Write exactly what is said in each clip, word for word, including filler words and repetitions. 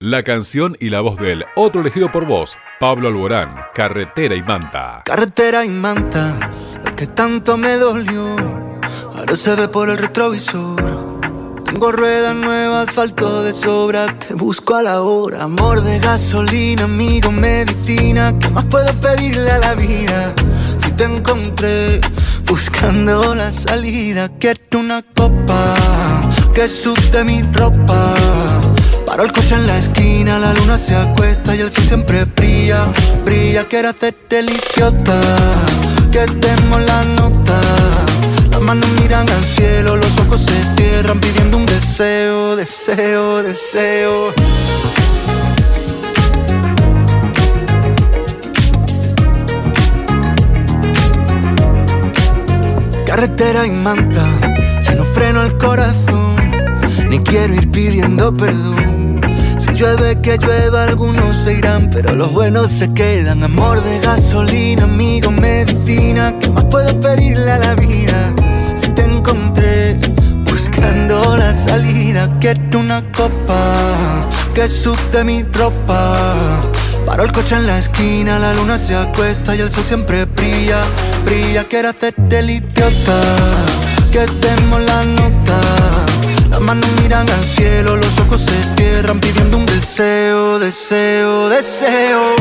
La canción y la voz de él, otro elegido por vos, Pablo Alborán, Carretera y Manta. Carretera y manta, lo que tanto me dolió, ahora se ve por el retrovisor. Tengo ruedas nuevas, asfalto de sobra, te busco a la hora. Amor de gasolina, amigo, medicina, ¿qué más puedo pedirle a la vida? Si te encontré buscando la salida, quiero una copa que sude mi ropa. Paro el coche en la esquina, la luna se acuesta y el sol siempre brilla, brilla. Quiero hacerte el idiota, que demos la nota. Las manos miran al cielo, los ojos se cierran pidiendo un deseo, deseo, deseo. Carretera y manta, ya no freno el corazón, ni quiero ir pidiendo perdón. Si llueve que llueva, algunos se irán, pero los buenos se quedan. Amor de gasolina, amigo, medicina, ¿qué más puedo pedirle a la vida? Si te encontré buscando la salida, quiero una copa que sude mi ropa. Paro el coche en la esquina, la luna se acuesta y el sol siempre brilla, brilla. Quiero hacerte el idiota, que demos la nota. Las manos miran al cielo, los ojos se cierran pidiendo un deseo, deseo, deseo.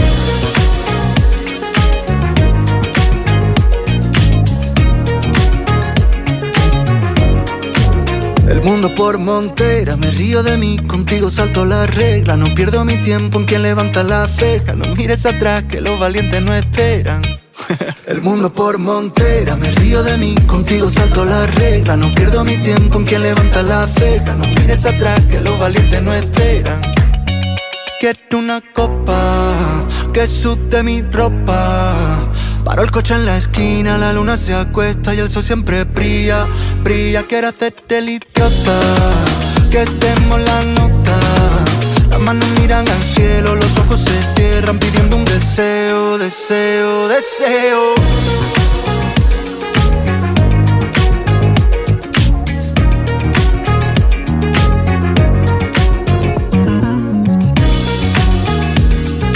El mundo por montera, me río de mí, contigo salto la regla. No pierdo mi tiempo en quien levanta la ceja. No mires atrás que los valientes no esperan. El mundo por montera, me río de mí, contigo salto la regla. No pierdo mi tiempo en quien levanta la ceja. No mires atrás que los valientes no esperan. Quiero una copa que sude mi ropa. Paro el coche en la esquina, la luna se acuesta y el sol siempre brilla, brilla. Quiero hacerte el idiota, que demos la nota. Las manos miran al cielo, los ojos se cierran pidiendo un deseo, deseo, deseo.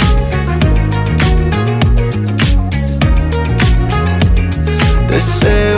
Deseo